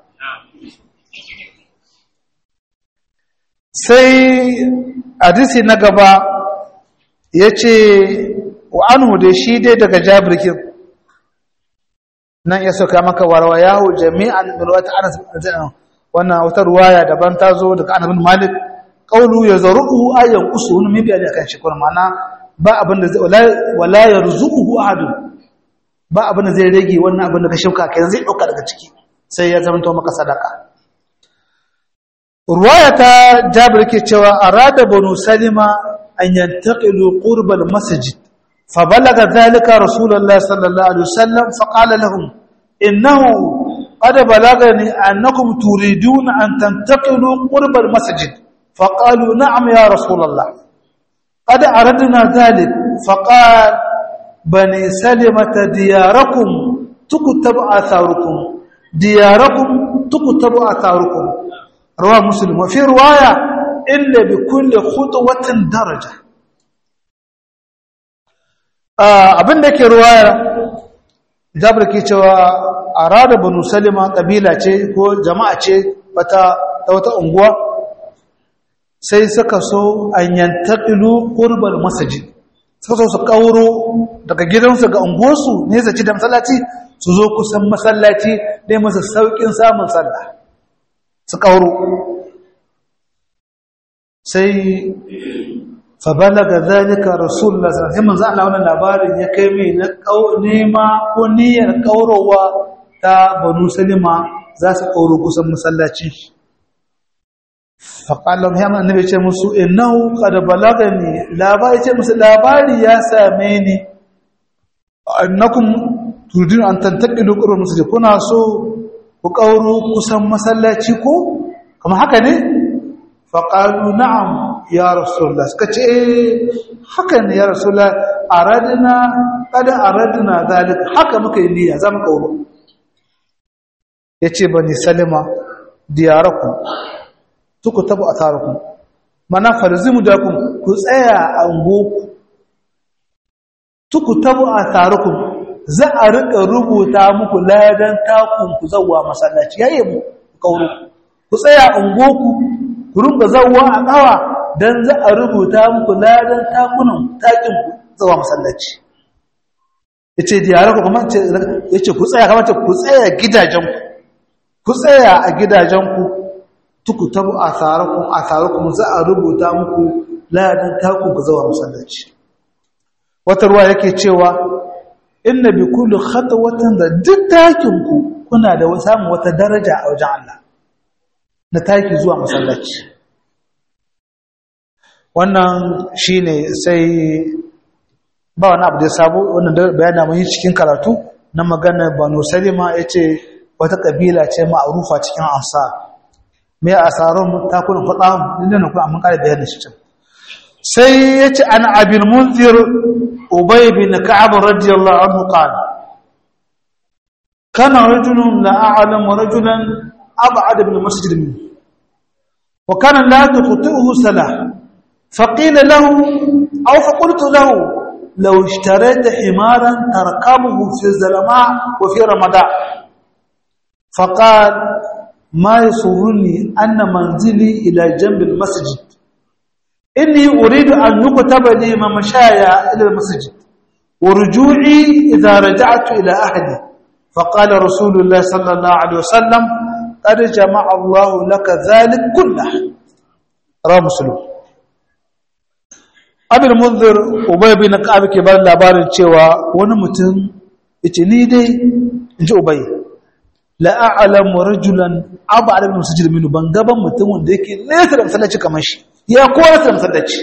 sai hadisi na gaba ya ce wa anhu da shi dai daga jabirkin nan ya sauka maka warwa yahu jami'an milwata anas wannan wata ruwaya daban ta zo daga anas bin malik qawlu yazru'u ayyan usul min bayani akan shi kuma mana ba abin da wala yarzuquhu ahadun ba abin da zai rage wannan abin da ka shuka kai zai dauka daga ciki sai ya zama to maka sadaka ruwaya ta jabir ke cewa arada banu salima an yantaqilu qurba al-masjid fa balaga dhalika rasulullah sallallahu alaihi wasallam fa qala lahum innahu qad balagani annakum turiduna an tantaqilu qurba al-masjid fa qalu na'am ya rasulullah qad aradna dhalik fa qala bani salimata diyarakum tuktabu atharukum diyarakum tuktabu atharukum رواه مسلم وفي رواية إلا بكل خطوة درجة abin da ke ruwaya jabir ke cewa arada banu salima kabila ce ko jama'a ce ta wata unguwa sai suka so an yantaqilu qurbal masjid suka so su kauro daga gidansu ga unguwarsu ne zaci da masallaci su zo kusan masallaci dai masa saukin samun sallah su kauro sai fabalaga zalika rasulullah sallallahu alaihi wasallam wannan labarin ya kai mai na nema ko niyyar kaurowa ta banu salima za su kauro kusan masallaci faqala ya annabi ce musu innahu qad balagani labari ce musu labari ya same ni annakum tudun an tantaqilu qurun masjid kuna so ku kauro kusan masallaci ko kuma haka ne faqalu na'am ya rasulullah suka ce haka ne ya rasulullah aradna zalik haka muka yi niyya zamu kauro yace bani salima diyarakum tukutabu atharukum mana farzimu dakum ku tsaya a ungoku tukutabu atharukum za a rika rubuta muku ladan takun ku zawwa masallaci yayi mu kauro ku tsaya ungoku ku rinka zawwa a kawa dan za a rubuta muku ladan takunan takin ku zawwa masallaci yace diyarku kuma yace ku tsaya kamar ku tsaya gidajenku ku tsaya a gidajenku tukutabu atharukum za a rubuta muku ladan takun ku zawwa masallaci wata ruwa yake cewa inna bi kulli khatwatin da duk takin ku kuna da samun wata daraja a wajen Allah na taki zuwa masallaci wannan shine sai ba wani abu da sabo wannan bayani mun yi cikin karatu na magana Banu Salima yace wata kabila ce ma'rufa cikin Ansar me asarun takunan fadam dinnan ku amma kare bayanin shi sai yace an abil munzir ubay bin ka'ab radiyallahu anhu qala kana rajulun la a'lamu rajulan ab'ad min masjid minhu wa kana la tuqti'uhu salah faqila lahu aw faqultu lahu law ishtarayta himaran tarkabuhu fi zalama wa fi ramadan faqala ma yasurruni anna manzili ila janb al-masjid إني أريد أن يكتب لي مشايا إلى المسجد ورجوعي إذا رجعت إلى أهلي فقال رسول الله صلى الله عليه وسلم قد جمع الله لك ذلك كله rawa muslim. Abin munzir Ubay bin Ka'ab ke bar labarin cewa wani mutum yace ni dai inji Ubay la a'lamu rajulan ab'ad min masjid min ban gaban mutum wanda yake nesa da masallaci kamar shi ya kowa da masallaci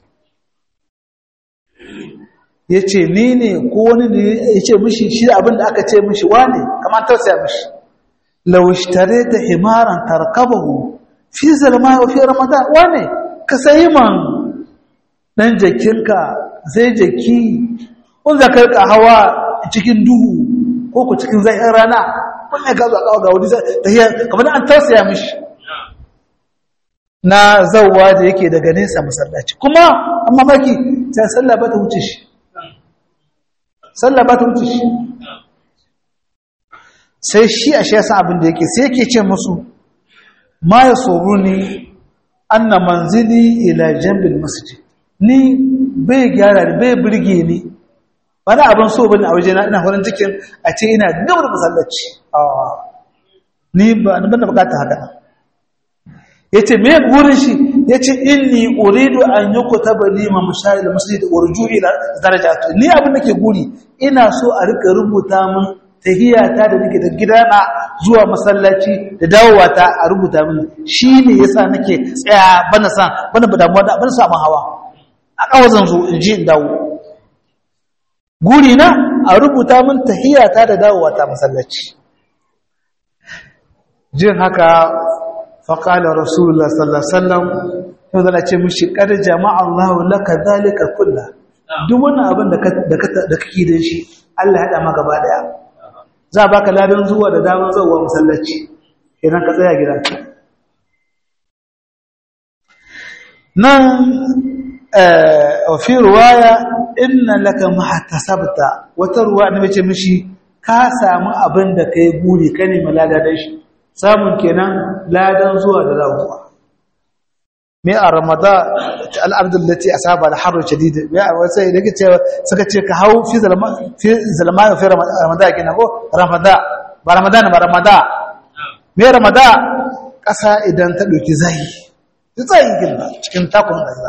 yace ni ne ko wani ne yace mishi shi abin da aka ce mishi wane kamar tausaya mishi law ishtarayta himaran tarkabahu fi zalma wa fi ramadan wane ka sayi man dan jakinka sai jaki kun zakar ka hawa cikin duhu ko ku cikin zahin rana wannan ka zo a ga wani tahiya kamar an tausaya mishi na zawwa da yake daga nesa masallaci kuma amma baki sai sallah ba ta wuce shi sallah ba ta wuce shi sai shi a shi yasa abin da yake sai yake ce musu ma yasuruni anna manzili ila jambil masjid ni bai gyara ni bai burge ni ba na abin so bane a waje na ina farin cikin a ce ina gabar masallaci ni ba ni bana bukata haka yace me burin shi yace inni uridu an yukutaba li ma mushahid masjid urju ila darajat ni abin nake guri ina so a rika rubuta min tahiyata da nake da gidana zuwa masallaci da dawowa ta a rubuta min shine yasa nake tsaya bana damuwa da bana samu hawa a kawazan zo in ji in dawo guri na a rubuta min tahiyata da dawowa ta masallaci jin haka faqala rasulullah sallallahu alaihi wasallam yau zan ce mishi qad jama'a Allahu laka zalika kullu duk wannan abin da kake da shi Allah ya hada maka gaba daya za baka ladan zuwa da daman zuwa masallaci idan ka tsaya gida nan fi ruwaya inna laka mahtasabta wata ruwa ne mace mishi ka samu abin da kai guri ka ne malaladan shi samun kenan ladan zuwa da dawowa mai a ramadan al'abdul lati asaba al-harr shadid mai a wasai da kace suka ce ka hau fi zalma fi ramadan kenan ko ramadan ba mai ramadan kasa idan ta dauki zai gina cikin takun kaza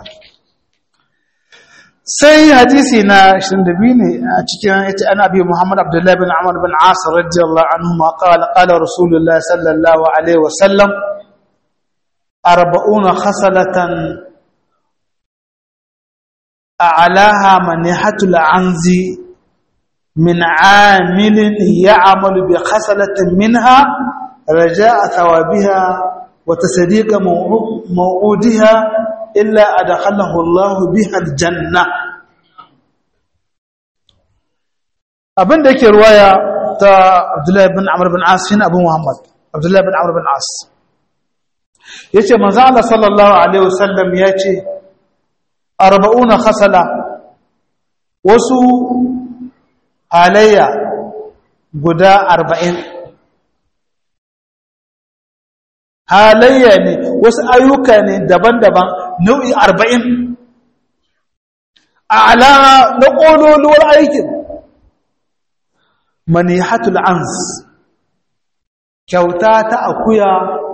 sai hadisi na 22 ne a cikin yace ana bi Muhammad Abdullah bin Amr bin As radiyallahu anhu ma qala Rasulullah sallallahu alaihi wasallam 40 khasalatan a'laha manihatul anzi min 'amilin ya'malu bi khasalatin minha raja'a thawabiha wa tasdiqa maw'udiha illa adkhalahu Allah biha aljanna abinda yake ruwaya ta Abdullah ibn Amr ibn As shine Abu Muhammad Abdullah ibn Amr ibn As yace manzo Allah sallallahu alaihi wasallam yace 40 khasala wasu halayya guda 40 halayya ne wasu ayyuka ne daban-daban nau'i 40 a'la na kololuwar aikin manihatul ans kyauta ta akuya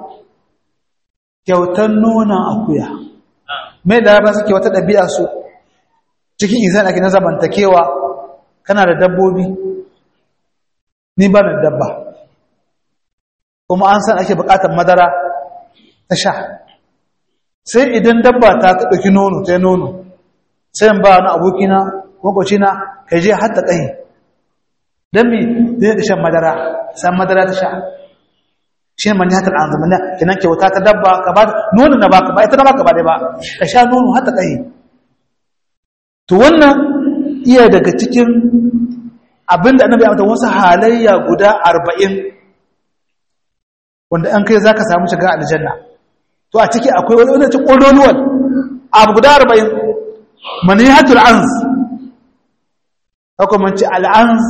kyautan nonon akuya mai da ba su kyauta ɗabi'a su cikin insan ake na zamantakewa kana da dabbobi ni ba da dabba kuma an san ake bukatar madara ta sha sai idan dabba ta ɗauki nono ta yi nono sai ba na abokina makwacina ka je har ta ƙahi don mi zai ta shan madara san madara ta sha shi ne manihatar an zama kinan kyauta ta dabba ka ba nono na baka ba ita na baka ba dai ba ka sha nono har ta ƙahi to wannan iya daga cikin abinda annabi ya mata wasu halayya guda 40 wanda an kai za ka samu shiga aljanna to a ciki akwai wani cikin ƙololuwan abu guda 40 manihatul ans hukumanci al'ans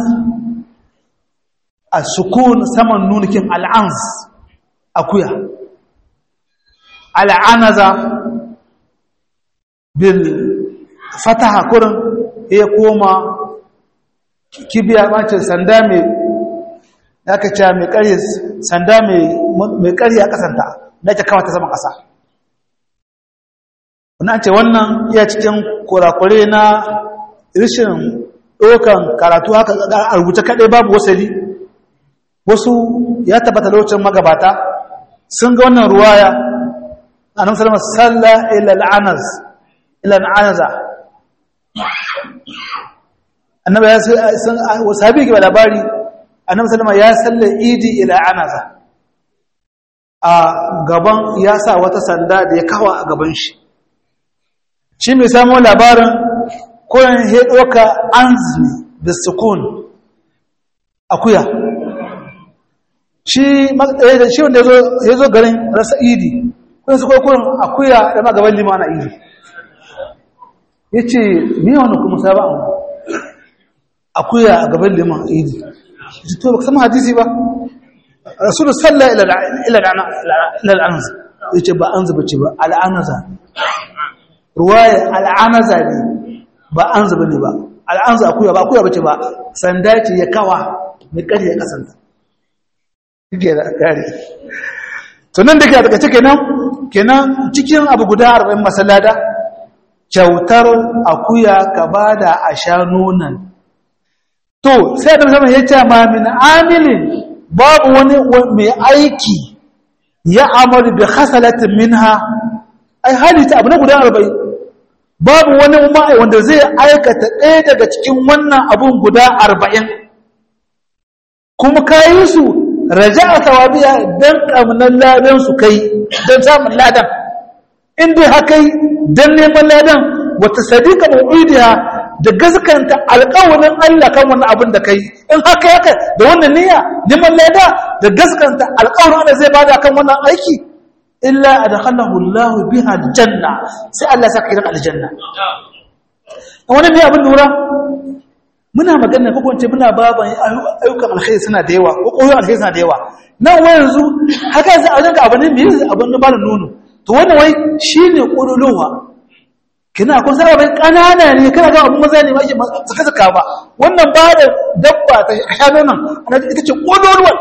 a sukun saman nunukin al'ans akuya al'anaza bil fataha kurin ya koma kibiya macin sanda mai aka ce mai ƙarye sanda mai ƙarye a ƙasanta da ake kawo ta saman ƙasa wannan ce wannan iya cikin kurakure na rishin ɗaukan karatu haka a rubuta kaɗai babu wasali. Wasu ya tabbata lokacin magabata sun ga wannan ruwaya annabi sallallahu alaihi wasallam salla ila al'anaza annabi ya san wasabi ke labari annabi sallallahu alaihi wasallam ya salla idi ila anaza a gaban ya sa wata sanda da ya kawa a gaban shi mai samu labarin koyan ya doka anzni da sukun akuya shi wanda ya zo garin rasa idi kun su koyon akuya da magaban limana idi ya ce ni wani kuma saba'an akuya a gaban liman idi ya to baka sama hadisi ba rasulun salla ilal'anaza ya ce ba an zuba ce ba al'anaza ruwaya al'anaza ne ba an zuba ne ba al'anaza akuya ba ce ba sanda ce ya kawa mai ƙarya ƙasanta ke da kare to nan da ke daga kenan cikin abu guda 40 masallada kyautar akuya ka bada a sha nonan to sai da sama ya ce ma min amilin babu wani mai aiki ya amaru bi khasalatin minha ai halita abu na guda 40 babu wani mai wanda zai aikata ɗaya daga cikin wannan abun guda 40 kuma kayi su raja'a tawabiya dan kamnan ladan su kai dan samun ladan inda hakai dan neman ladan wata sadiqa mu'idiha da gaskanta alƙawarin Allah kan wannan abin da kai in haka da wannan niyya neman lada da gaskanta alƙawarin Allah zai bada kan wannan aiki illa adkhalahu Allah biha aljanna sai Allah ya saka gidan aljanna wannan ne abin lura muna magana ko kunce muna baban ayyukan alkhairi suna da yawa ko koyon alkhairi suna da yawa nan wai yanzu haka sai a ranka abin me yasa abin da ba nono to wannan wai shine kululuwa kina kun saba bai kanana ne kana ga abun maza ne ba shi saka ba wannan ba da dabba ta shano nan ana ita ce kululuwa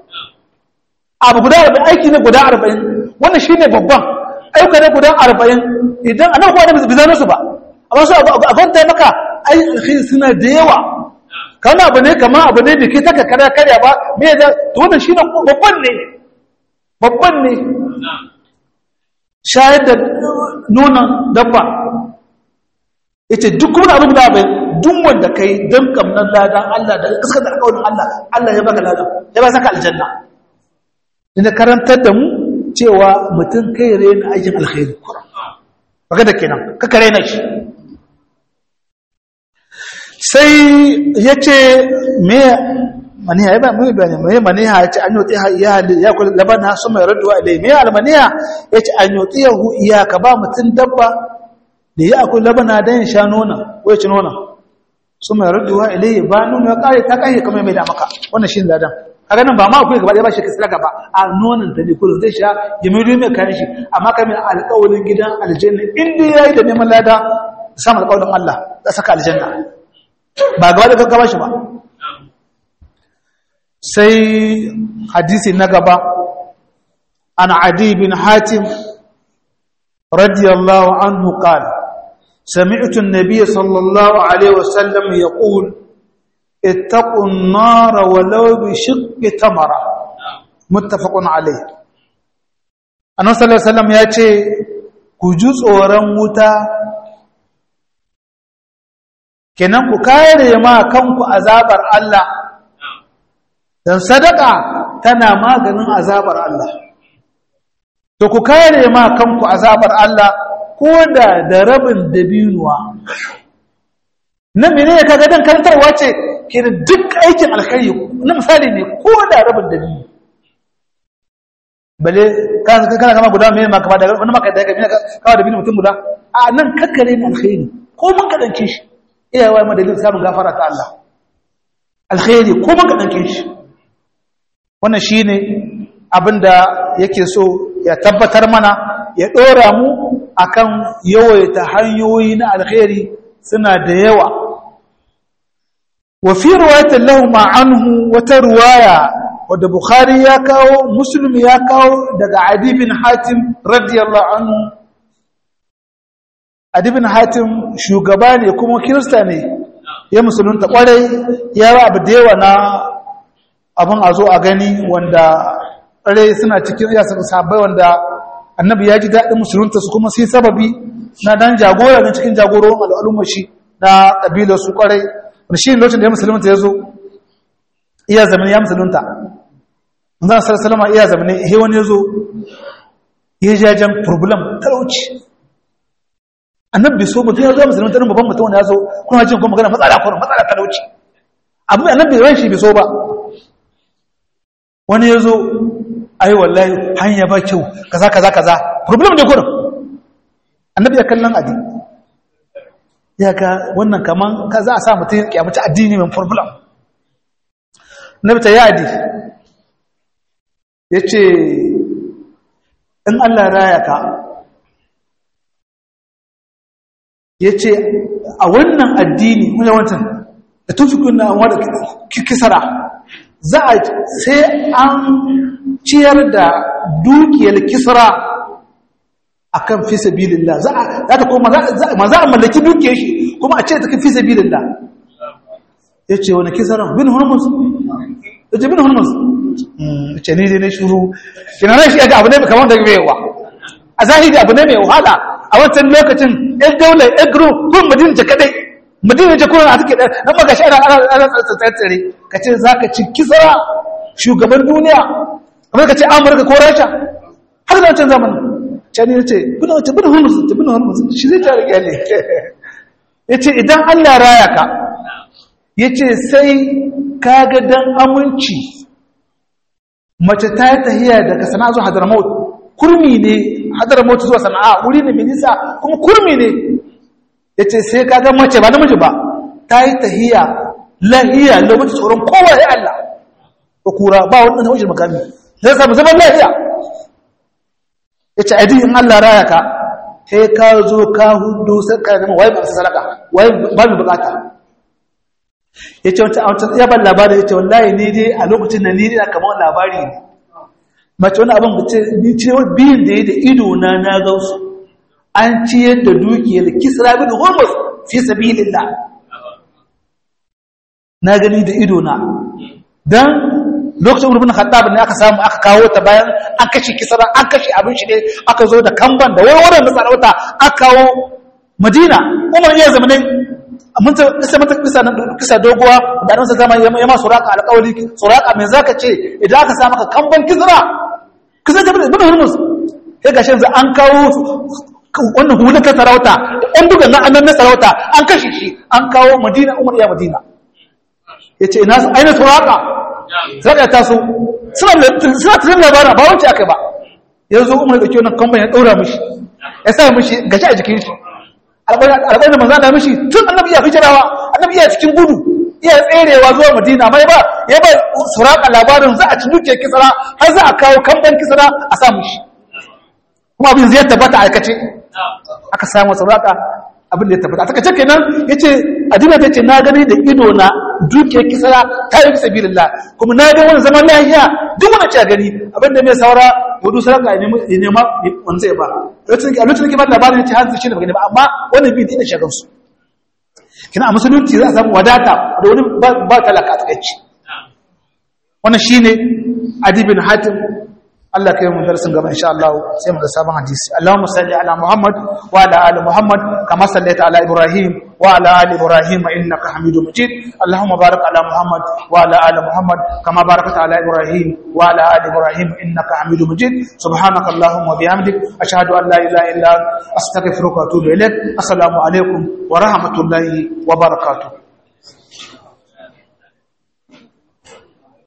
abu guda da aiki ne guda 40 wannan shine babban ayyuka ne guda 40 idan anan ko da bizano su ba amma su a kwanta maka ai alkhairi suna da yawa kana abu ne kama abu ne da ke taka kada karya ba me da to wannan shine babban ne shayar da nonon dabba yace duk kuma abu da bai duk wanda kai dan kamnan ladan Allah da kaskar da alƙawarin Allah ya baka ladan ya ba saka aljanna ina karantar da mu cewa mutum kai rena aikin alkhairi baka da kenan ka kare na shi sai ya ce me maniha ya ba mai bayani me maniha ya ce an yoti ya kula labana su mai raduwa ilai me almaniha ya ce an yoti yahu iyaka ba mutum dabba da ya akul labana dan sha nona ko ya ci nona su mai raduwa ilai ba nuna ya kare ta kai kamar mai da maka wannan shi ladan kaga nan ba ma akwai gaba ɗaya ba shi kasira gaba a nonon ta ne kullum zai sha ya mai rume kan shi amma kamar alƙawarin gidan aljanna inda yayi da neman lada samu alƙawarin Allah za saka aljanna ba gaba da gaba shi ba sai hadisi na gaba an adi bin hatim radiyallahu anhu qala sami'tu an-nabiy sallallahu alaihi wasallam yaqul ittaqu an-nar walau bi shiqqi tamara muttafaqun alayh annabi sallallahu alaihi wasallam ya ce ku ji tsoron wuta kenan ku kare ma kanku azabar Allah dan sadaka tana maganin azabar Allah to ku kare ma kanku azabar Allah koda da rabin dabinuwa nan menene kaga dan karantarwa ce kin duk aikin alkhairi na misali ne koda rabin dabinu bale kana kama guda me ma kama da wani maka da kawa dabinu mutum guda a nan kakkare ne alkhairi ko mun kadance shi iyawa madalin samun gafara ta Allah alkhairi ko mun kadanke shi wannan shine abinda yake so ya tabbatar mana ya dora mu akan yawaita hanyoyi na alkhairi suna da yawa wa fi riwayatin lahu ma anhu wata riwaya wadda bukhari ya kawo muslim ya kawo daga adi bin hatim radiyallahu anhu Adi bin Hatim shugaba ne kuma kirista ne ya musulunta kwarai ya ba abu da yawa na abin a zo a gani wanda kwarai suna cikin yasa sabai wanda annabi ya ji daɗin musulunta su kuma sai sababi na dan jagora ne cikin jagororin al'ummar shi na ƙabilar su kwarai wanda shi lokacin da ya musulunta ya zo iya zamanin ya musulunta zan sallama iya zamanin he wani ya zo ya jajen problem talauci annabi so mutum ya zo musulunta ɗin babban mutum wanda ya zo kuma jin kuma magana matsala talauci abu annabi ran shi bai so ba wani ya zo ai wallahi hanya ba kyau kaza problem ne kurin annabi ya kallon adi ya ga wannan kaman ka za a sa mutum ya kiyamata addini mai problem annabi ta yadi ya ce in Allah raya ka ya ce a wannan addini wani wancan da tufikun na wadda kisara za a sai an ciyar da dukiyar kisra akan fi sabilillah za ta koma za a mallaki dukiyar shi kuma a ce ta fi sabilillah yace wani kisra bin hurmus yace bin hurmus yace ni dai ne shuru kina ran shi ga abu ne kamar da yawa a zahiri abu ne mai wahala a wancan lokacin ɗan daular ɗan group kun madina kadai madina ce kuma a suke dan magashi ana tsare kace zaka ci kisra shugaban duniya amma kace Amurka ko Rasha har da wancan zamanin cani yace bin hulmus shi zai tare gyalle yace idan Allah raya ka yace sai kaga dan aminci mace ta yi tahiya daga Sana'a zuwa Hadramaut kurmi ne Hadramaut zuwa Sana'a wuri ne mai nisa kuma kurmi ne yace sai kaga mace ba namiji ba ta yi tahiya lahiya lokacin tsoron kowa ya Allah ko kura ba wannan hujjar makami sai samu zaman lahiya yace adi in Allah raya ka sai ka zo ka hudu sai ka zama wai ba sadaka wai ba mu bukata yace wata ya ban labari yace wallahi ni dai a lokacin nan ni dai kamar labari ne mace wani abin bace ni ce biyin da yayi da ido na ga su an ciyar da dukiyar Kisra bin Hormuz fi sabilillah na gani da ido na dan lokacin Umar bin Khattab ne aka samu aka kawo ta bayan an kashe Kisra an kashe abin shi ne aka zo da kamban da warwaran da sarauta aka kawo Madina Umar ya zama ne mun ta kisa doguwa da nan sa zama ya ma suraka alƙawli suraka me zaka ce idan aka sa maka kamban Kisra kisa bin Hormuz sai gashi yanzu an kawo wannan hulan ta sarauta an buga na annan sarauta an kashe shi an kawo Madina Umar ya Madina yace ina aina suraka sarka ta so suna tunan labarin ba wance aka ba yanzu Umar da ke wannan kamban ya daura mishi ya sa mishi gashi a jikin shi alƙawari da manzo da mishi tun annabi ya hijirawa annabi ya cikin gudu iya tserewa zuwa Madina mai ba ya ba suraka labarin za a ci duke Kisra har za a kawo kamban Kisra a sa mishi kuma abin zai tabbata aikace aka samu suraka abin da ya tabbata aka ce kenan yace adina tace na gani da ido na duke Kisra ta yi sabilillah kuma na ga wani zaman lafiya duk wanda ce gani abin da mai saura wudu sarka ne ma wanda ya ba lokacin ke ba labarin yace hanzu shi ne magana ba amma wannan bi da shagan su kina a musulunci za a samu wadata da wani ba talaka a takaici wannan shine Adi bin Hatim Allah kai mu darasin gaba insha Allah sai mu ga sabon hadisi Allahumma salli ala Muhammad wa ala ali Muhammad kama sallaita ala Ibrahim wa ala ali Ibrahim innaka Hamidum Majid Allahumma barik ala Muhammad wa ala ali Muhammad kama barakta ala Ibrahim wa ala ali Ibrahim innaka Hamidum Majid subhanaka Allahumma wa bihamdik ashhadu an la ilaha illa anta astaghfiruka wa atubu ilaik assalamu alaikum wa rahmatullahi wa barakatuh